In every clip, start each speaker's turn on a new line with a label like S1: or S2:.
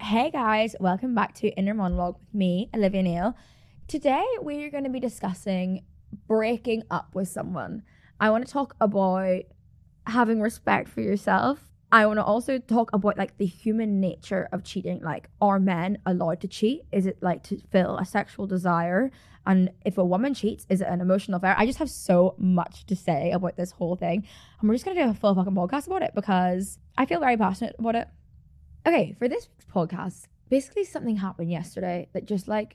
S1: Hey guys, welcome back to Inner Monologue with me, Olivia Neal. Today we're going to be discussing breaking up with someone. I want to talk about having respect for yourself. I want to also talk about like the human nature of cheating. Like, are men allowed to cheat? Is it like to fill a sexual desire? And if a woman cheats, is it an emotional affair? I just have so much to say about this whole thing. And we're just going to do a full fucking podcast about it because I feel very passionate about it. Okay, for this podcast, basically something happened yesterday that just like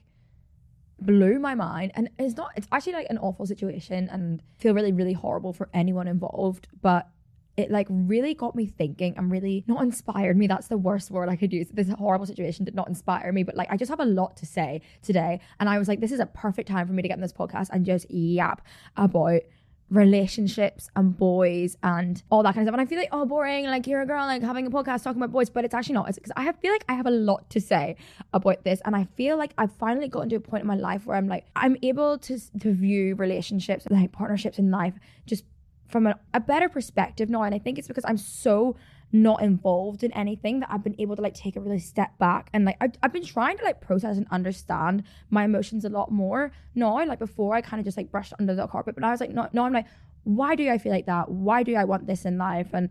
S1: blew my mind. And it's actually like an awful situation and I feel really, really horrible for anyone involved. But it like really got me thinking and really not inspired me. That's the worst word I could use. This horrible situation did not inspire me, but like I just have a lot to say today. And I was like, this is a perfect time for me to get in this podcast and just yap about relationships and boys and all that kind of stuff. And I feel like, oh, boring, like you're a girl like having a podcast talking about boys, but it's actually not. It's because feel like I have a lot to say about this, and I feel like I've finally gotten to a point in my life where I'm like, I'm able to view relationships, like partnerships in life, just from a better perspective now. And I think it's because I'm so not involved in anything that I've been able to like take a really step back and like I've been trying to like process and understand my emotions a lot more now. Like before I kind of just like brushed under the carpet, but I was like no, I'm like, why do I feel like that? Why do I want this in life? And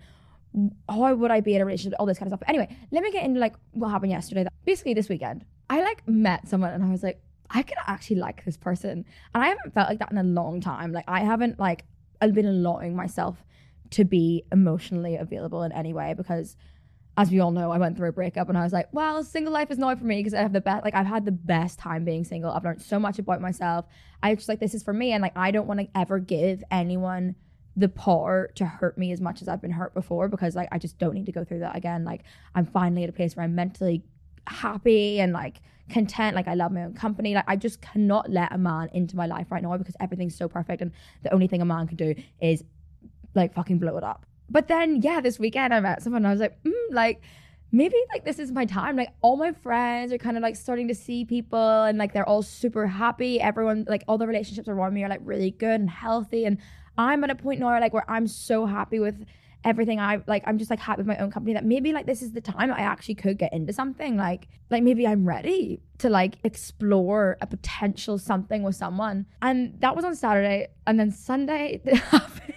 S1: how would I be in a relationship? All this kind of stuff. Anyway, let me get into like what happened yesterday. Basically this weekend I like met someone and I was like, I could actually like this person, and I haven't felt like that in a long time. Like I haven't like I've been allowing myself to be emotionally available in any way, because as we all know, I went through a breakup and I was like, well, single life is not for me, because I have I've had the best time being single. I've learned so much about myself. I just like, this is for me. And like, I don't want to ever give anyone the power to hurt me as much as I've been hurt before, because like, I just don't need to go through that again. Like I'm finally at a place where I'm mentally happy and like content. Like I love my own company. Like I just cannot let a man into my life right now because everything's so perfect. And the only thing a man can do is like fucking blow it up. But then this weekend I met someone and I was like, like maybe like this is my time. Like all my friends are kind of like starting to see people and like they're all super happy. Everyone, like all the relationships around me are like really good and healthy, and I'm at a point now like where I'm so happy with everything. I'm just like happy with my own company that maybe like this is the time I actually could get into something. Like maybe I'm ready to like explore a potential something with someone. And that was on Saturday, and then Sunday happened.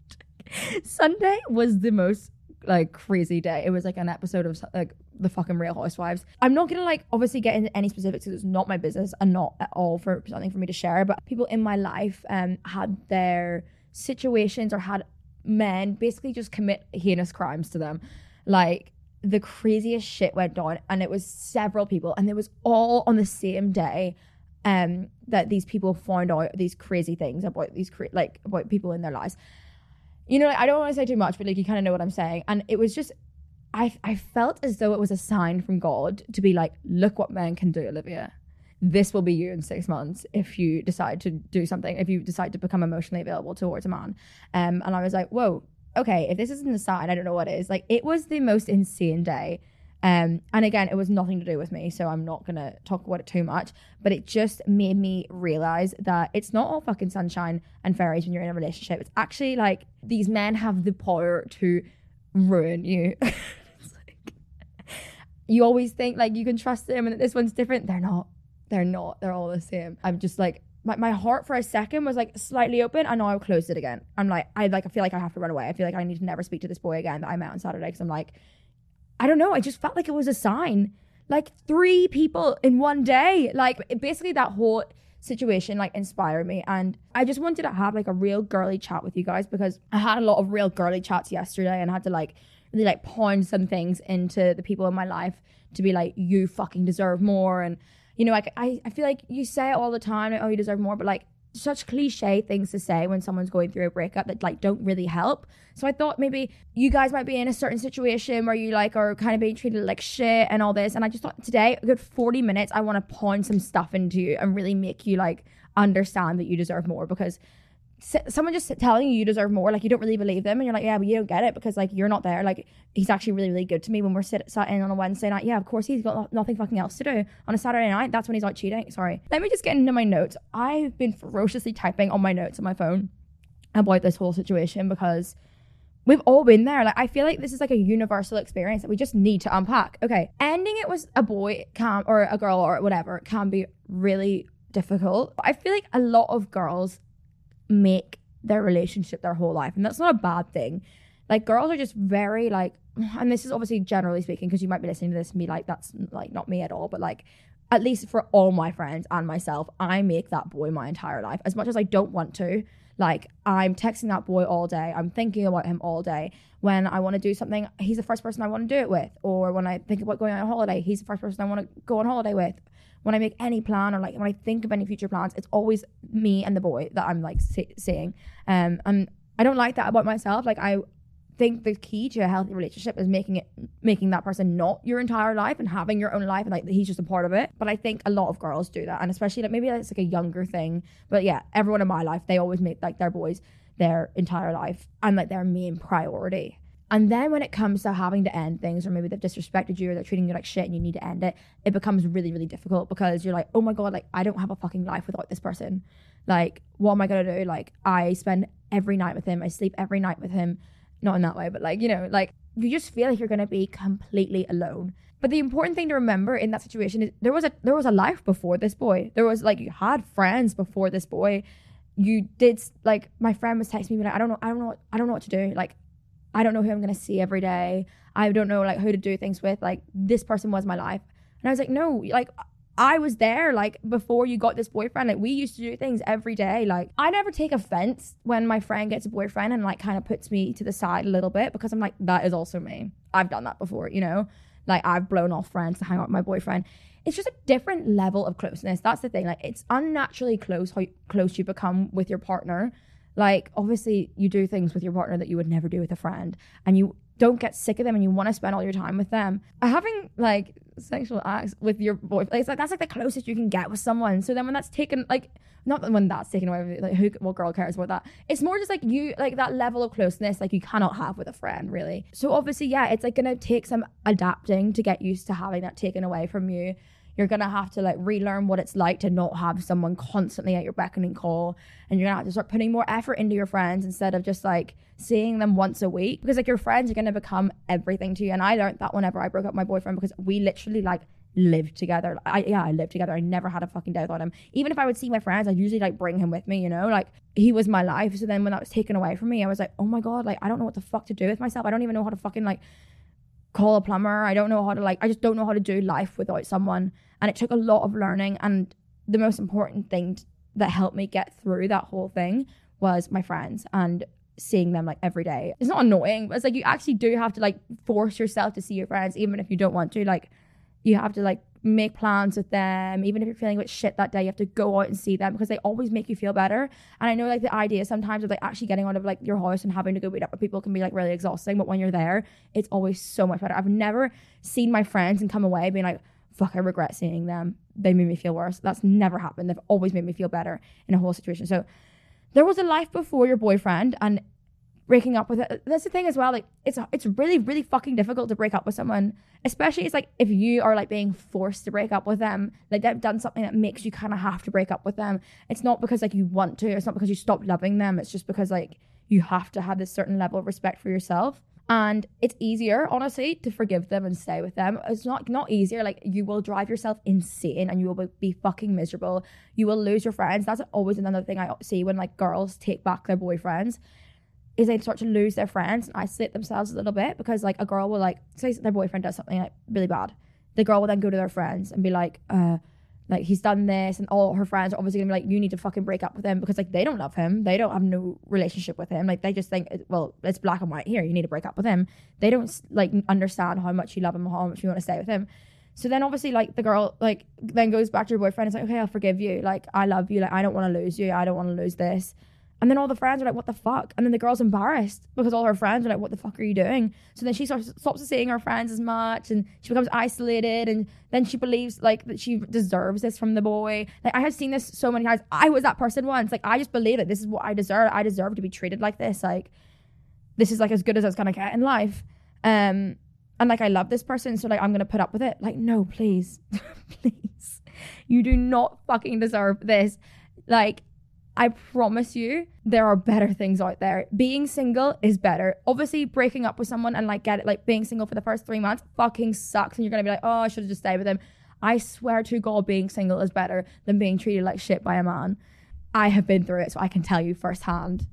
S1: Sunday was the most like crazy day. It was like an episode of like the fucking Real Housewives. I'm not gonna like obviously get into any specifics because it's not my business and not at all for something for me to share, but people in my life had their situations or had men basically just commit heinous crimes to them. Like the craziest shit went down, and it was several people, and it was all on the same day that these people found out these crazy things about these about people in their lives. You know, like, I don't want to say too much, but like you kind of know what I'm saying. And it was just, I felt as though it was a sign from God to be like, look what men can do, Olivia. This will be you in 6 months if you decide to do something, if you decide to become emotionally available towards a man. And I was like, whoa, okay, if this isn't a sign, I don't know what is. Like, it was the most insane day. And again, it was nothing to do with me, so I'm not going to talk about it too much, but it just made me realize that it's not all fucking sunshine and fairies when you're in a relationship. It's actually like these men have the power to ruin you. It's like, you always think like you can trust them and that this one's different. They're not. They're all the same. I'm just like, my heart for a second was like slightly open, and now I've closed it again. I'm like, I feel like I have to run away. I feel like I need to never speak to this boy again that I met on Saturday, because I'm like, I don't know. I just felt like it was a sign. Like 3 people in one day. Like basically that whole situation like inspired me. And I just wanted to have like a real girly chat with you guys, because I had a lot of real girly chats yesterday and had to like really like pound some things into the people in my life to be like, you fucking deserve more. And you know, like I feel like you say it all the time, like, oh, you deserve more, but like such cliche things to say when someone's going through a breakup that like don't really help. So I thought maybe you guys might be in a certain situation where you like are kind of being treated like shit and all this, and I just thought today, a good 40 minutes, I want to pound some stuff into you and really make you like understand that you deserve more, because someone just telling you deserve more, like you don't really believe them, and you're like, yeah, but you don't get it because like you're not there. Like he's actually really, really good to me when we're sat in on a Wednesday night. Yeah, of course he's got nothing fucking else to do on a Saturday night. That's when he's out cheating. Sorry. Let me just get into my notes. I've been ferociously typing on my notes on my phone about this whole situation, because we've all been there. Like, I feel like this is like a universal experience that we just need to unpack. Okay, ending it with a boy or a girl or whatever can be really difficult. I feel like a lot of girls make their relationship their whole life, and that's not a bad thing. Like, girls are just very like, and this is obviously generally speaking, because you might be listening to this and be like, that's like not me at all, but like, at least for all my friends and myself, I make that boy my entire life. As much as I don't want to, like, I'm texting that boy all day, I'm thinking about him all day. When I want to do something, he's the first person I want to do it with. Or when I think about going on a holiday, he's the first person I want to go on holiday with. When I make any plan, or like when I think of any future plans, it's always me and the boy that I'm like seeing. And I don't like that about myself. Like, I think the key to a healthy relationship is making that person not your entire life and having your own life, and like he's just a part of it. But I think a lot of girls do that, and especially like maybe it's like a younger thing, but yeah, everyone in my life, they always make like their boys their entire life and like their main priority. And then when it comes to having to end things, or maybe they've disrespected you or they're treating you like shit and you need to end it, it becomes really, really difficult, because you're like, oh my God, like I don't have a fucking life without this person. Like, what am I gonna do? Like, I spend every night with him, I sleep every night with him. Not in that way, but like, you know, like you just feel like you're going to be completely alone. But the important thing to remember in that situation is there was a life before this boy. There was like, you had friends before this boy. You did, like, my friend was texting me like, I don't know what to do. Like, I don't know who I'm going to see every day. I don't know like who to do things with. Like, this person was my life. And I was like, no, like, I was there like before you got this boyfriend. Like, we used to do things every day. Like, I never take offense when my friend gets a boyfriend and like kind of puts me to the side a little bit, because I'm like, that is also me. I've done that before, you know, like I've blown off friends to hang out with my boyfriend. It's just a different level of closeness. That's the thing. Like, it's unnaturally close how close you become with your partner. Like, obviously you do things with your partner that you would never do with a friend, and you don't get sick of them and you want to spend all your time with them. Having like sexual acts with your boyfriend, it's like that's like the closest you can get with someone. So then when that's taken, like, not that when that's taken away, like what girl cares about that? It's more just like you, like that level of closeness like you cannot have with a friend, really. So obviously, yeah, it's like gonna take some adapting to get used to having that taken away from you. You're gonna have to like relearn what it's like to not have someone constantly at your beck and call, and you're gonna have to start putting more effort into your friends instead of just like seeing them once a week, because like your friends are gonna become everything to you. And I learned that whenever I broke up with my boyfriend, because we literally like lived together. I lived together. I never had a fucking day without him. Even if I would see my friends, I'd usually like bring him with me, you know, like he was my life. So then when that was taken away from me, I was like, oh my God, like I don't know what the fuck to do with myself. I don't even know how to fucking like call a plumber. I don't know how to like, I just don't know how to do life without someone. And it took a lot of learning. And the most important thing that helped me get through that whole thing was my friends and seeing them like every day. It's not annoying, but it's like you actually do have to like force yourself to see your friends, even if you don't want to. Like, you have to like make plans with them. Even if you're feeling a bit shit that day, you have to go out and see them, because they always make you feel better. And I know like the idea sometimes of like actually getting out of like your house and having to go meet up with people can be like really exhausting, but when you're there, it's always so much better. I've never seen my friends and come away being like, fuck, I regret seeing them, they made me feel worse. That's never happened. They've always made me feel better in a whole situation. So there was a life before your boyfriend, and breaking up with it, that's the thing as well. Like, it's really, really fucking difficult to break up with someone, especially it's like if you are like being forced to break up with them, like they've done something that makes you kind of have to break up with them. It's not because like you want to, it's not because you stopped loving them, it's just because like you have to have this certain level of respect for yourself. And it's easier, honestly, to forgive them and stay with them. It's not easier. Like, you will drive yourself insane and you will be fucking miserable. You will lose your friends. That's always another thing I see when like girls take back their boyfriends, is they start to lose their friends and isolate themselves a little bit, because like a girl will like say their boyfriend does something like really bad. The girl will then go to their friends and be like he's done this, and all her friends are obviously gonna be like, you need to fucking break up with him, because like they don't love him, they don't have no relationship with him, like they just think, well, it's black and white here, you need to break up with him. They don't like understand how much you love him, how much you want to stay with him. So then obviously like the girl like then goes back to her boyfriend and is like, okay, I'll forgive you, like I love you, like I don't want to lose you, I don't want to lose this. And then all the friends are like, what the fuck? And then the girl's embarrassed because all her friends are like, what the fuck are you doing? So then she stops seeing her friends as much, and she becomes isolated, and then she believes like that she deserves this from the boy. Like, I have seen this so many times. I was that person once. Like, I just believe that this is what I deserve. I deserve to be treated like this. Like, this is like as good as it's gonna get in life. And like, I love this person, so like I'm gonna put up with it. Like, no, please. Please. You do not fucking deserve this. Like, I promise you, there are better things out there. Being single is better. Obviously, breaking up with someone and like get it, like being single for the first 3 months fucking sucks. And you're going to be like, oh, I should have just stayed with him. I swear to God, being single is better than being treated like shit by a man. I have been through it, so I can tell you firsthand.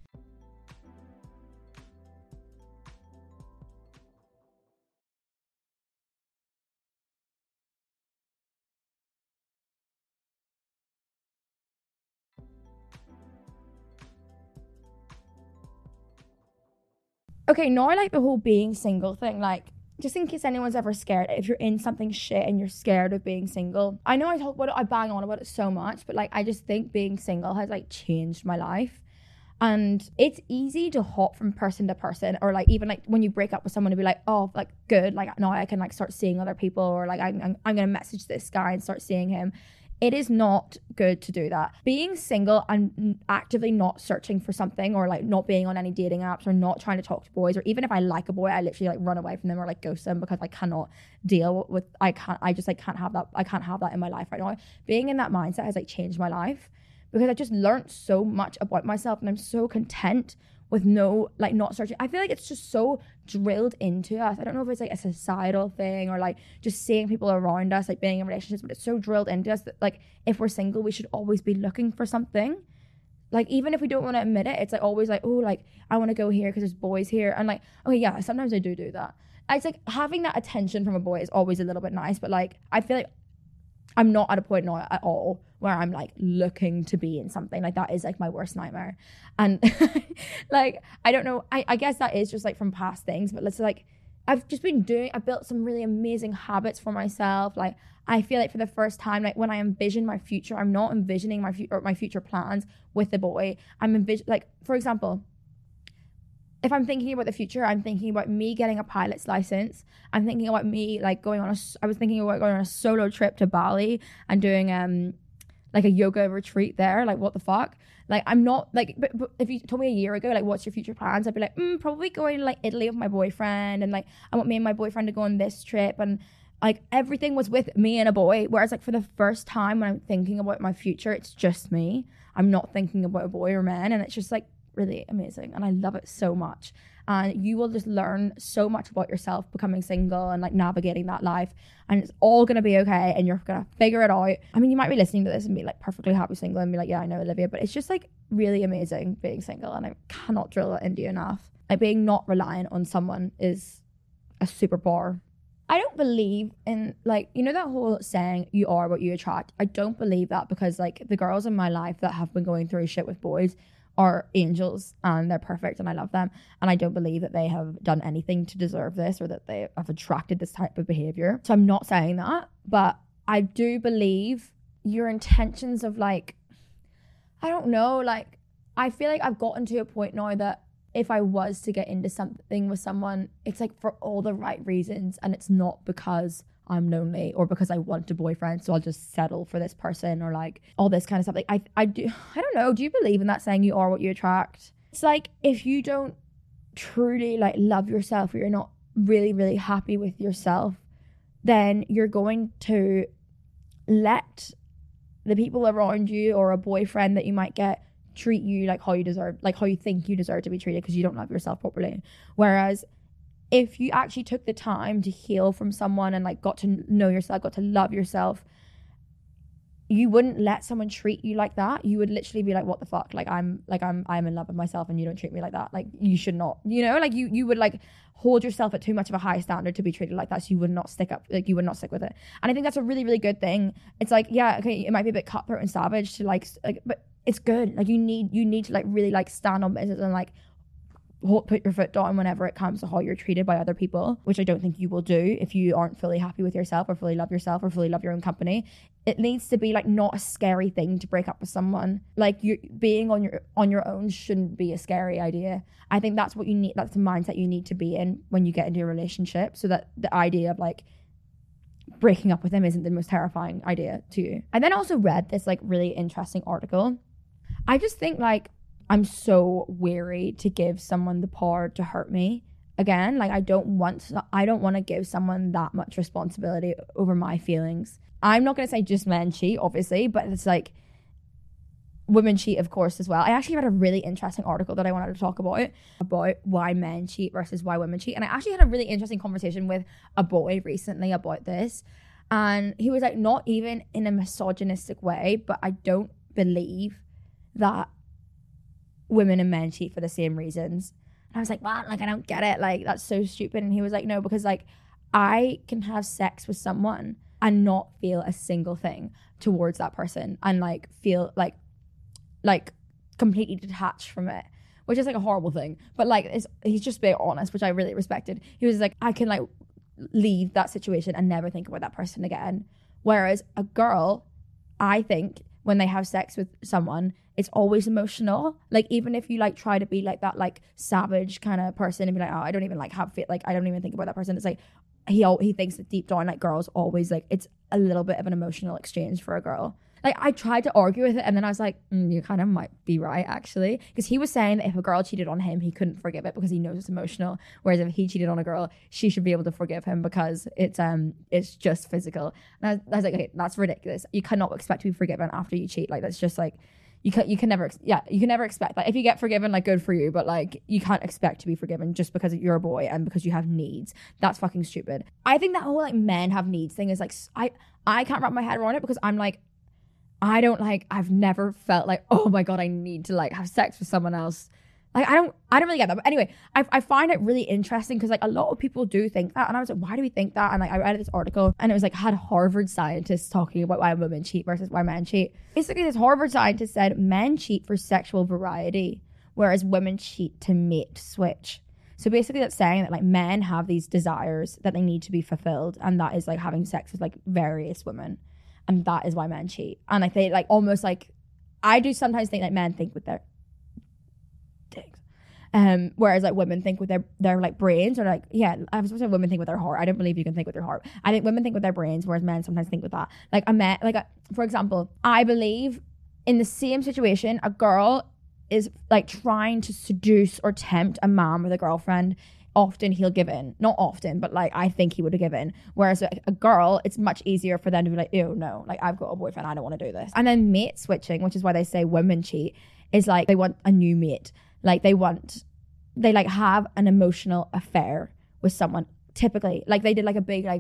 S1: Okay, now I like the whole being single thing, like, just in case anyone's ever scared, if you're in something shit and you're scared of being single. I know I talk about it, I bang on about it so much, but like, I just think being single has like changed my life. And it's easy to hop from person to person, or like even like when you break up with someone to be like, oh, like good, like now I can like start seeing other people, or like I'm gonna message this guy and start seeing him. It is not good to do that. Being single and actively not searching for something, or like not being on any dating apps, or not trying to talk to boys, or even if I like a boy, I literally like run away from them or like ghost them because I cannot deal with, I just like can't have that. I can't have that in my life right now. Being in that mindset has like changed my life, because I just learned so much about myself, and I'm so content with not searching. I feel like it's just so drilled into us. I don't know if it's like a societal thing, or like just seeing people around us like being in relationships, but it's so drilled into us that like if we're single, we should always be looking for something. Like even if we don't want to admit it, it's like always like, oh, like I want to go here because there's boys here. And like, okay, yeah, sometimes I do that. It's like having that attention from a boy is always a little bit nice, but like I feel like I'm not at a point now at all where I'm like looking to be in something. Like that is like my worst nightmare. And like, I don't know. I guess that is just like from past things, but let's like, I built some really amazing habits for myself. Like I feel like for the first time, like when I envision my future, I'm not envisioning my future plans with the boy. Like, for example, if I'm thinking about the future, I'm thinking about me getting a pilot's license. I'm thinking about me like I was thinking about going on a solo trip to Bali and doing like a yoga retreat there. Like what the fuck? Like I'm not like, but if you told me a year ago, like what's your future plans? I'd be like, probably going to like Italy with my boyfriend, and like I want me and my boyfriend to go on this trip, and like everything was with me and a boy. Whereas like for the first time when I'm thinking about my future, it's just me. I'm not thinking about a boy or man, and it's just like really amazing, and I love it so much. And you will just learn so much about yourself becoming single and like navigating that life, and it's all gonna be okay, and you're gonna figure it out. I mean, you might be listening to this and be like perfectly happy single and be like, yeah, I know Olivia, but it's just like really amazing being single, and I cannot drill that into you enough. Like being not reliant on someone is a superpower. I don't believe in like, you know, that whole saying, you are what you attract. I don't believe that, because like the girls in my life that have been going through shit with boys are angels, and they're perfect, and I love them, and I don't believe that they have done anything to deserve this, or that they have attracted this type of behavior. So I'm not saying that, but I do believe your intentions of like, I don't know, like I feel like I've gotten to a point now that if I was to get into something with someone, it's like for all the right reasons, and it's not because I'm lonely or because I want a boyfriend, so I'll just settle for this person, or like all this kind of stuff. Like I don't know, do you believe in that saying, you are what you attract? It's like if you don't truly like love yourself, or you're not really, really happy with yourself, then you're going to let the people around you, or a boyfriend that you might get, treat you like how you deserve, like how you think you deserve to be treated, because you don't love yourself properly. Whereas if you actually took the time to heal from someone and like got to know yourself, got to love yourself, you wouldn't let someone treat you like that. You would literally be like, what the fuck? Like I'm in love with myself, and you don't treat me like that. Like you should not, you know, like you would like hold yourself at too much of a high standard to be treated like that. So you would not stick up, like you would not stick with it. And I think that's a really, really good thing. It's like, yeah, okay, it might be a bit cutthroat and savage to like, but it's good. Like you need to like really like stand on business and like put your foot down whenever it comes to how you're treated by other people, which I don't think you will do if you aren't fully happy with yourself, or fully love yourself, or fully love your own company. It needs to be like not a scary thing to break up with someone. Like you being on your own shouldn't be a scary idea. I think that's what you need. That's the mindset you need to be in when you get into a relationship, so that the idea of like breaking up with them isn't the most terrifying idea to you. I then also read this like really interesting article. I just think like I'm so weary to give someone the power to hurt me again. Like I don't want to give someone that much responsibility over my feelings. I'm not going to say just men cheat, obviously, but it's like women cheat, of course, as well. I actually read a really interesting article that I wanted to talk about why men cheat versus why women cheat. And I actually had a really interesting conversation with a boy recently about this. And he was like, not even in a misogynistic way, but I don't believe that women and men cheat for the same reasons. And I was like, what? Like, I don't get it. Like, that's so stupid. And he was like, no, because like I can have sex with someone and not feel a single thing towards that person and like feel like completely detached from it, which is like a horrible thing. But like he's just being honest, which I really respected. He was like, I can like leave that situation and never think about that person again. Whereas a girl, I think when they have sex with someone, it's always emotional. Like even if you like try to be like that like savage kind of person and be like, oh, I don't even like have fit, like I don't even think about that person. It's like he thinks that deep down like girls always like it's a little bit of an emotional exchange for a girl. Like I tried to argue with it and then I was like, you kind of might be right actually, because he was saying that if a girl cheated on him, he couldn't forgive it because he knows it's emotional, whereas if he cheated on a girl, she should be able to forgive him because it's just physical. And I was like, okay, that's ridiculous. You cannot expect to be forgiven after you cheat. Like that's just like you can never expect that. If you get forgiven, like good for you, but like you can't expect to be forgiven just because you're a boy and because you have needs. That's fucking stupid. I think that whole like men have needs thing is like I can't wrap my head around it because I'm like, I've never felt like, oh my God, I need to like have sex with someone else. Like, I don't really get that. But anyway, I find it really interesting because like a lot of people do think that. And I was like, why do we think that? And like, I read this article and it was like, had Harvard scientists talking about why women cheat versus why men cheat. Basically, this Harvard scientist said men cheat for sexual variety, whereas women cheat to mate switch. So basically that's saying that like men have these desires that they need to be fulfilled. And that is like having sex with like various women. And that is why men cheat. And like they like almost like, I do sometimes think like men think with their dicks. Whereas like women think with their like brains, or like, yeah, I was supposed to say women think with their heart. I don't believe you can think with your heart. I think women think with their brains, whereas men sometimes think with that. Like for example, I believe in the same situation, a girl is like trying to seduce or tempt a man with a girlfriend. Often he'll give in. Not often, but like I think he would have given. Whereas a girl, it's much easier for them to be like, ew, no, like I've got a boyfriend, I don't want to do this. And then mate switching, which is why they say women cheat, is like they want a new mate. Like they like have an emotional affair with someone. Typically, like they did like a big like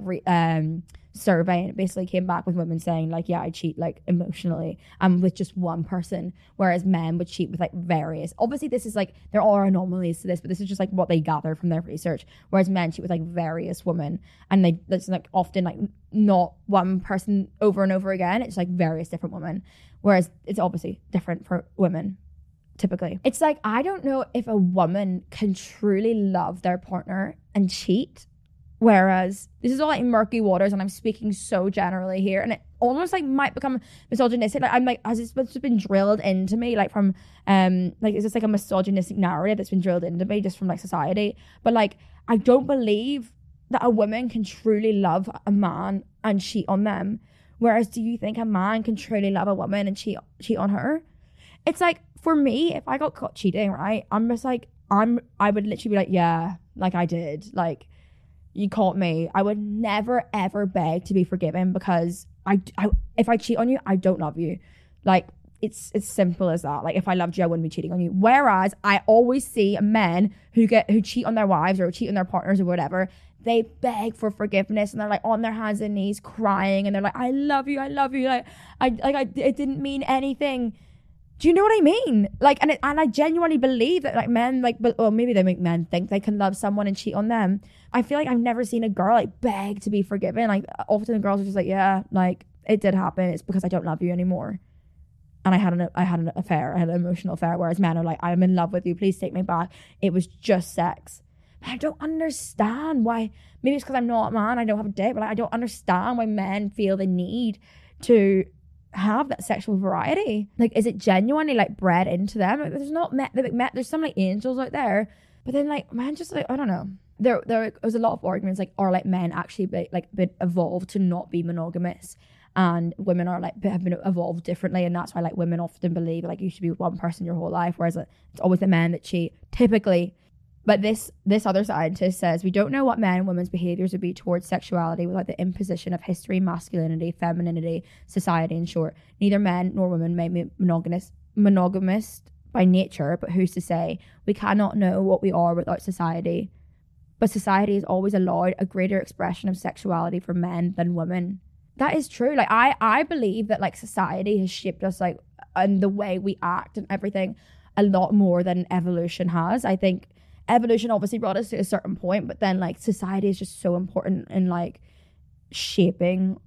S1: survey, and it basically came back with women saying like, yeah, I cheat like emotionally with just one person, whereas men would cheat with like various. Obviously this is like, there are anomalies to this, but this is just like what they gathered from their research, whereas men cheat with like various women, and that's like often like not one person over and over again, it's like various different women, whereas it's obviously different for women. Typically it's like, I don't know if a woman can truly love their partner and cheat. Whereas this is all like murky waters, and I'm speaking so generally here, and it almost like might become misogynistic. Like I'm like, has this just been drilled into me, like from like is this like a misogynistic narrative that's been drilled into me just from like society? But like I don't believe that a woman can truly love a man and cheat on them. Whereas do you think a man can truly love a woman and cheat on her? It's like, for me, if I got caught cheating, right, I'm just like, I would literally be like, yeah, like I did, like you caught me. I would never ever beg to be forgiven because I if I cheat on you, I don't love you. Like it's simple as that. Like if I loved you, I wouldn't be cheating on you. Whereas I always see men who cheat on their wives or cheat on their partners or whatever, they beg for forgiveness and they're like on their hands and knees crying and they're like, I love you, like it didn't mean anything. Do you know what I mean? Like, and I genuinely believe that like men, like, or maybe they make men think they can love someone and cheat on them. I feel like I've never seen a girl like beg to be forgiven. Like often the girls are just like, yeah, like it did happen. It's because I don't love you anymore. And I had an affair. I had an emotional affair. Whereas men are like, I'm in love with you. Please take me back. It was just sex. But I don't understand why. Maybe it's because I'm not a man. I don't have a date. But like, I don't understand why men feel the need to have that sexual variety. Like, is it genuinely like bred into them? Like, there's not there's some like angels out there, but then like man, just like I don't know. There was a lot of arguments like, are like men actually been evolved to not be monogamous, and women are like have been evolved differently, and that's why like women often believe like you should be with one person your whole life, whereas like, it's always the men that cheat typically. But this other scientist says we don't know what men and women's behaviors would be towards sexuality without the imposition of history, masculinity, femininity, society. In short, neither men nor women may be monogamous monogamous by nature, but who's to say? We cannot know what we are without society. But society has always allowed a greater expression of sexuality for men than women. That is true. Like I believe that like society has shaped us like and the way we act and everything a lot more than evolution has. I think evolution obviously brought us to a certain point, but then like society is just so important in like shaping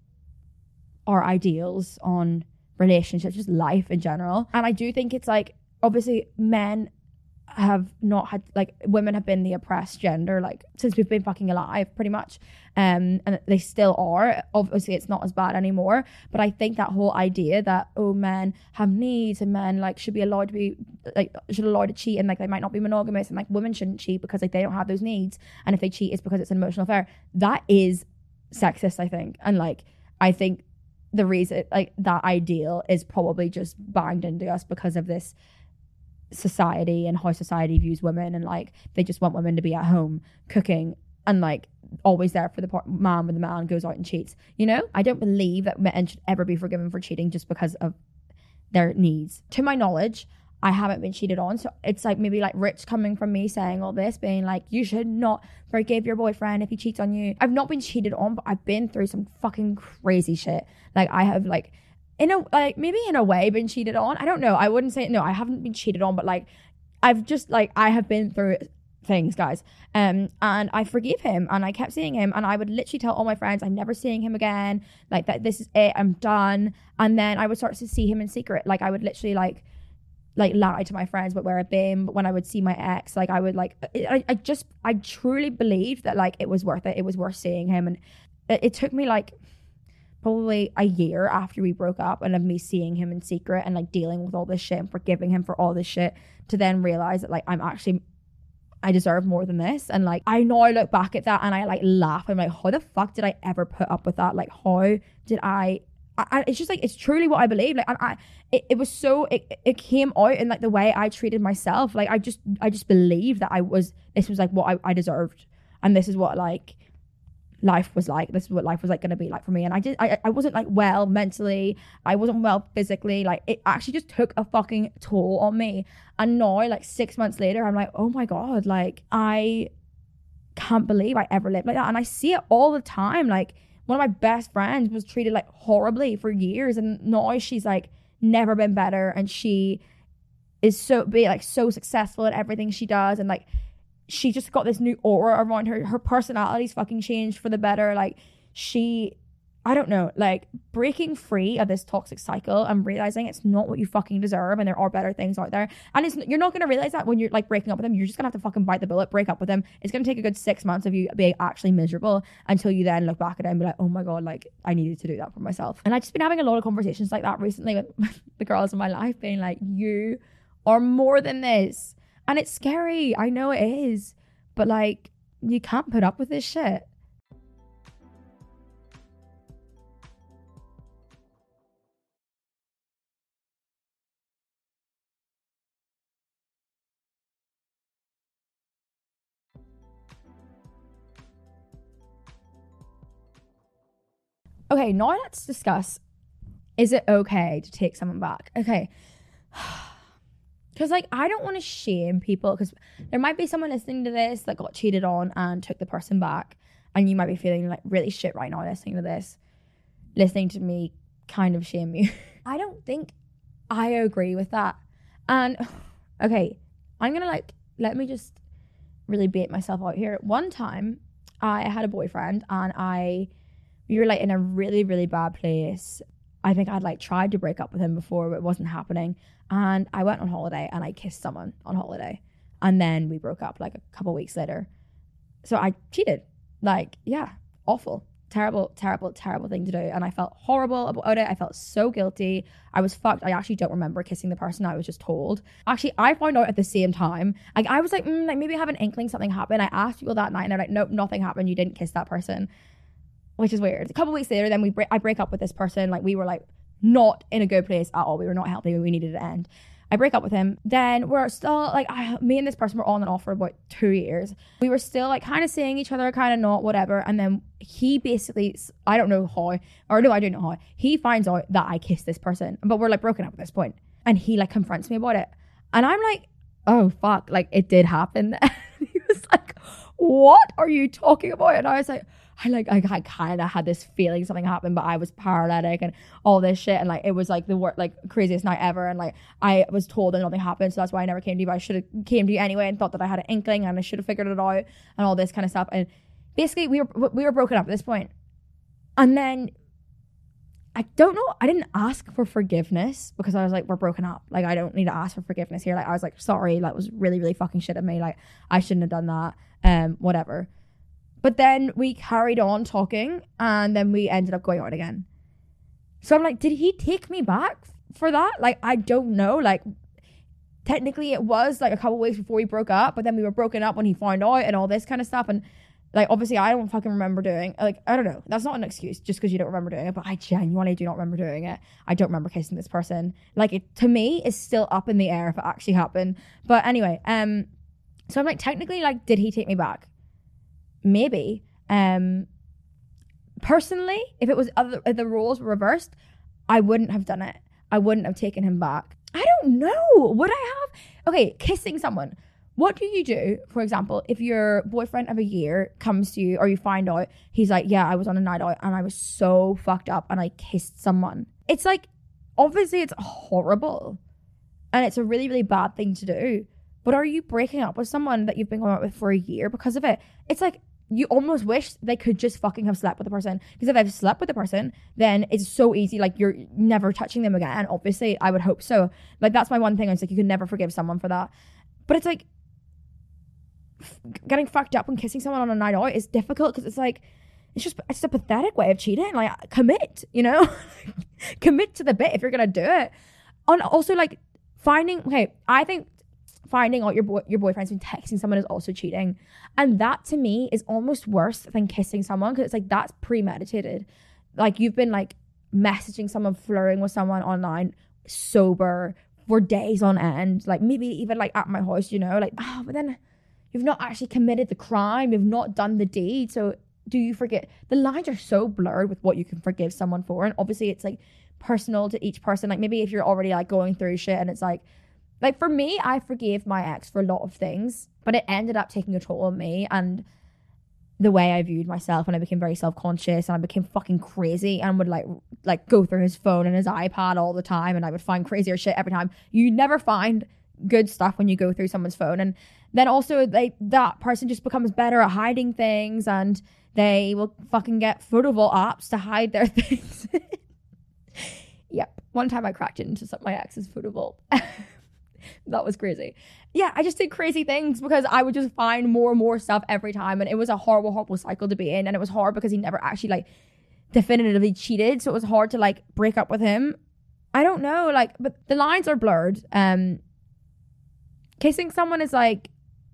S1: our ideals on relationships, just life in general. And I do think it's like obviously men have not had, like, women have been the oppressed gender like since we've been fucking alive pretty much, and they still are. Obviously it's not as bad anymore, but I think that whole idea that men have needs and men like should be allowed to be like should allowed to cheat and like they might not be monogamous and like women shouldn't cheat because like they don't have those needs, and if they cheat it's because it's an emotional affair, that is sexist, I think. And like I think the reason like that ideal is probably just banged into us because of this society and how society views women, and like they just want women to be at home cooking and like always there for the man when the man goes out and cheats. You know, I don't believe that men should ever be forgiven for cheating just because of their needs. To my knowledge, I haven't been cheated on, so it's like maybe like rich coming from me saying all this, being like you should not forgive your boyfriend if he cheats on you. I've not been cheated on, but I've been through some fucking crazy shit. Like I have like in a like maybe in a way been cheated on. I don't know. I wouldn't say no, I haven't been cheated on, but like I've just like I have been through things, guys. And I forgave him and I kept seeing him and I would literally tell all my friends I'm never seeing him again. Like that this is it, I'm done. And then I would start to see him in secret. Like I would literally like lie to my friends about where I've been. But when I would see my ex, like I would like I truly believed that like it was worth it. It was worth seeing him. And it took me like probably a year after we broke up and of me seeing him in secret and like dealing with all this shit and forgiving him for all this shit to then realize that like I deserve more than this. And like I know I look back at that and I like laugh. I'm like, how the fuck did I ever put up with that? Like how did I it's just like it's truly what I believe. Like it was so it came out in like the way I treated myself. Like I just believed that this was like what I deserved, and this is what like life was like. This is what life was like going to be like for me. And I wasn't like well mentally, I wasn't well physically. Like it actually just took a fucking toll on me. And now like 6 months later I'm like, oh my god, like I can't believe I ever lived like that. And I see it all the time. Like one of my best friends was treated like horribly for years, and now she's like never been better, and she is so successful at everything she does, and like she just got this new aura around her. Her personality's fucking changed for the better. Like I don't know, like breaking free of this toxic cycle and realizing it's not what you fucking deserve and there are better things out there. And you're not going to realize that when you're like breaking up with them. You're just going to have to fucking bite the bullet, break up with them. It's going to take a good 6 months of you being actually miserable until you then look back at it and be like, oh my God, like I needed to do that for myself. And I've just been having a lot of conversations like that recently with the girls in my life, being like, you are more than this. And it's scary. I know it is. But like, you can't put up with this shit. Okay, now let's discuss, is it okay to take someone back? Okay. Because like I don't want to shame people, because there might be someone listening to this that got cheated on and took the person back, and you might be feeling like really shit right now listening to this, listening to me kind of shame you. I don't think I agree with that. And okay, I'm gonna like let me just really bait myself out here. One time I had a boyfriend and we were like in a really, really bad place. I think I'd like tried to break up with him before, but it wasn't happening. And I went on holiday and I kissed someone on holiday. And then we broke up like a couple weeks later. So I cheated. Like, yeah, awful. Terrible, terrible, terrible thing to do. And I felt horrible about it. I felt so guilty. I was fucked. I actually don't remember kissing the person. I was just told. Actually, I found out at the same time. Like, I was like maybe I have an inkling something happened. I asked people that night and they're like, nope, nothing happened. You didn't kiss that person. Which is weird. A couple weeks later, then I break up with this person. Like we were like not in a good place at all. We were not healthy. We needed to end. I break up with him. Then we're still like, me and this person were on and off for about 2 years. We were still like kind of seeing each other, kind of not, whatever. And then he basically, I don't know how, or no, I do know how. He finds out that I kissed this person, but we're like broken up at this point. And he like confronts me about it. And I'm like, oh fuck, like it did happen. He was like, what are you talking about? And I was like, I kind of had this feeling something happened, but I was paralytic and all this shit. And like, it was like the like craziest night ever. And like, I was told that nothing happened. So that's why I never came to you, but I should have came to you anyway and thought that I had an inkling and I should have figured it out and all this kind of stuff. And basically we were broken up at this point. And then I don't know, I didn't ask for forgiveness because I was like, we're broken up. Like, I don't need to ask for forgiveness here. Like, I was like, sorry, that was really, really fucking shit of me. Like, I shouldn't have done that. Whatever. But then we carried on talking and then we ended up going out again. So I'm like, did he take me back for that? Like, I don't know. Like, technically it was like a couple weeks before we broke up, but then we were broken up when he found out and all this kind of stuff. And like, obviously I don't fucking remember doing, like, I don't know. That's not an excuse just because you don't remember doing it, but I genuinely do not remember doing it. I don't remember kissing this person. Like, it, to me, is still up in the air if it actually happened. But anyway, so I'm like, technically, like, did he take me back? Maybe. Personally, if it was if the roles were reversed, I wouldn't have done it. I wouldn't have taken him back. I don't know. Would I have? Okay, kissing someone. What do you do, for example, if your boyfriend of a year comes to you or you find out, he's like, yeah, I was on a night out and I was so fucked up and I kissed someone. It's like, obviously it's horrible and it's a really, really bad thing to do. But are you breaking up with someone that you've been going out with for a year because of it? It's like, you almost wish they could just fucking have slept with the person. Because if they've slept with the person, then it's so easy. Like, you're never touching them again. Obviously, I would hope so. Like, that's my one thing. It's like, you can never forgive someone for that. But it's like, getting fucked up and kissing someone on a night out is difficult because it's like, it's a pathetic way of cheating. Like, commit, you know? Commit to the bit if you're going to do it. And also, like, I think finding out your boyfriend's been texting someone is also cheating. And that to me is almost worse than kissing someone because it's like, that's premeditated. Like, you've been like messaging someone, flirting with someone online, sober for days on end, like maybe even like at my house, you know, like, oh, but then you've not actually committed the crime, you've not done the deed. So do you forget? The lines are so blurred with what you can forgive someone for. And obviously it's like personal to each person. Like, maybe if you're already like going through shit and it's like for me, I forgave my ex for a lot of things, but it ended up taking a toll on me and the way I viewed myself, and I became very self-conscious and I became fucking crazy and would like go through his phone and his iPad all the time, and I would find crazier shit every time. You never find good stuff when you go through someone's phone. And then also that person just becomes better at hiding things, and they will fucking get photo vault apps to hide their things. Yep. One time I cracked into my ex's photo vault. That was crazy. Yeah, I just did crazy things because I would just find more and more stuff every time, and it was a horrible, horrible cycle to be in. And it was hard because he never actually like definitively cheated, so it was hard to like break up with him. I don't know, like, but the lines are blurred. Kissing someone is like,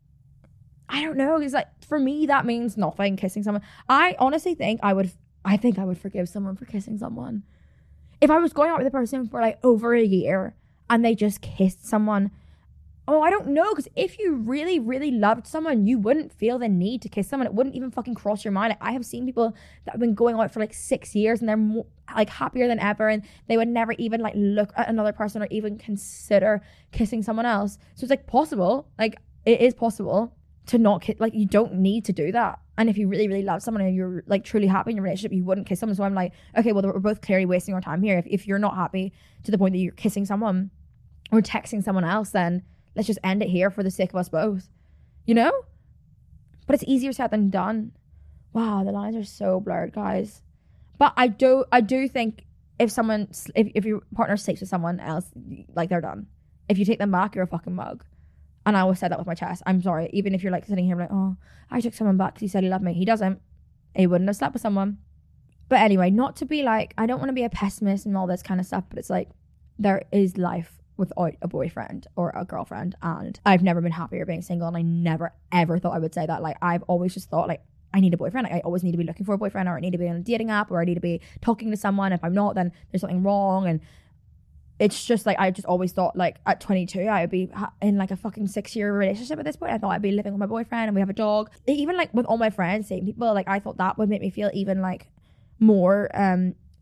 S1: I don't know, it's like, for me that means nothing. Kissing someone, I honestly think I would forgive someone for kissing someone. If I was going out with a person for like over a year and they just kissed someone, oh, I don't know, because if you really, really loved someone, you wouldn't feel the need to kiss someone. It wouldn't even fucking cross your mind. Like, I have seen people that have been going out for like 6 years and they're like happier than ever, and they would never even like look at another person or even consider kissing someone else. So it's like possible, like it is possible to not kiss. Like, you don't need to do that. And if you really, really love someone and you're like truly happy in your relationship, you wouldn't kiss someone. So I'm like, okay, well, we're both clearly wasting our time here. If you're not happy to the point that you're kissing someone or texting someone else, then let's just end it here for the sake of us both, you know? But it's easier said than done. Wow, the lines are so blurred, guys. But I do think if your partner sleeps with someone else, like, they're done. If you take them back, you're a fucking mug. And I always said that with my chest. I'm sorry. Even if you're like sitting here like, oh, I took someone back because he said he loved me. He doesn't. He wouldn't have slept with someone. But anyway, not to be like, I don't want to be a pessimist and all this kind of stuff, but it's like, there is life without a boyfriend or a girlfriend, and I've never been happier being single, and I never ever thought I would say that. Like, I've always just thought like, I need a boyfriend. Like, I always need to be looking for a boyfriend, or I need to be on a dating app, or I need to be talking to someone. If I'm not, then there's something wrong. And it's just like, I just always thought like at 22 I would be in like a fucking 6-year relationship at this point. I thought I'd be living with my boyfriend and we have a dog. Even like with all my friends, same people, like I thought that would make me feel even like more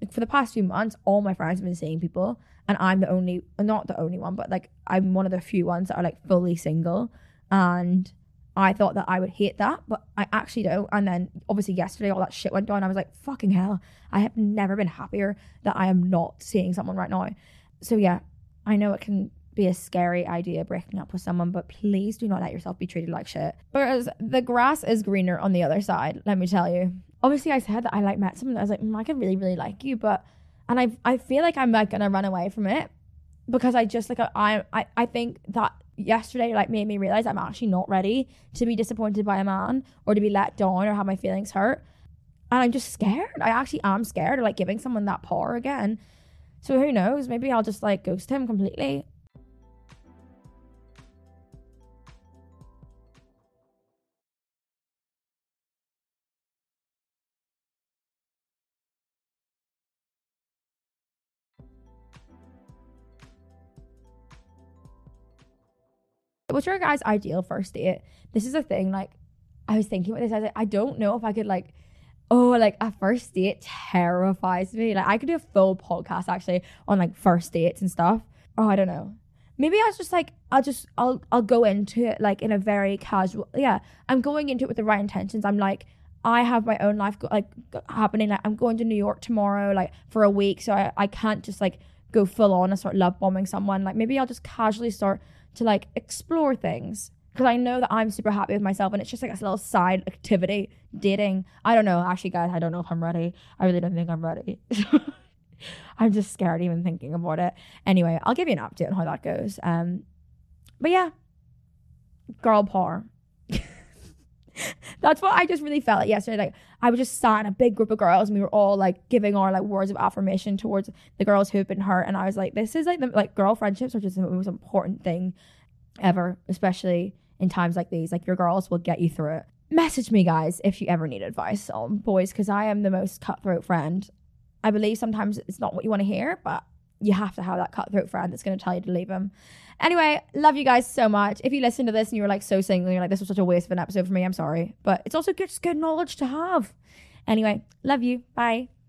S1: for the past few months, all my friends have been seeing people, and I'm not the only one, but like I'm one of the few ones that are like fully single. And I thought that I would hate that, but I actually don't. And then obviously yesterday all that shit went down. I was like, fucking hell, I have never been happier that I am not seeing someone right now. So yeah, I know it can be a scary idea breaking up with someone, but please do not let yourself be treated like shit. Whereas the grass is greener on the other side, let me tell you. Obviously I said that I like met someone that I was like, I could really, really like you, but I feel like I'm like gonna run away from it because I just like I think that yesterday like made me realize I'm actually not ready to be disappointed by a man or to be let down or have my feelings hurt, and I'm just scared. I actually am scared of like giving someone that power again. So who knows, maybe I'll just like ghost him completely. What's your guys' ideal first date? This is a thing, like I was thinking about this. I was like, I don't know if I could like, oh, like a first date terrifies me. Like I could do a full podcast actually on like first dates and stuff. Oh, I don't know. Maybe I was just like, I'll go into it like in a very casual, yeah, I'm going into it with the right intentions. I'm like, I have my own life happening. Like I'm going to New York tomorrow, like for a week. So I can't just like go full on and start love bombing someone. Like maybe I'll just casually start to like explore things because I know that I'm super happy with myself, and it's just like a little side activity, dating. I don't know, actually guys, I don't know if I'm ready. I really don't think I'm ready. I'm just scared even thinking about it. Anyway, I'll give you an update on how that goes. But yeah, girl power. That's what I just really felt like yesterday. Like I was just sat in a big group of girls and we were all like giving our like words of affirmation towards the girls who've been hurt, and I was like, this is like the like girl friendships are just the most important thing ever, especially in times like these. Like your girls will get you through it. Message me guys if you ever need advice on boys, because I am the most cutthroat friend. I believe sometimes it's not what you want to hear, but you have to have that cutthroat friend that's going to tell you to leave him. Anyway, love you guys so much. If you listen to this and you were like so single and you're like, this was such a waste of an episode for me, I'm sorry, but it's also good knowledge to have. Anyway, love you. Bye.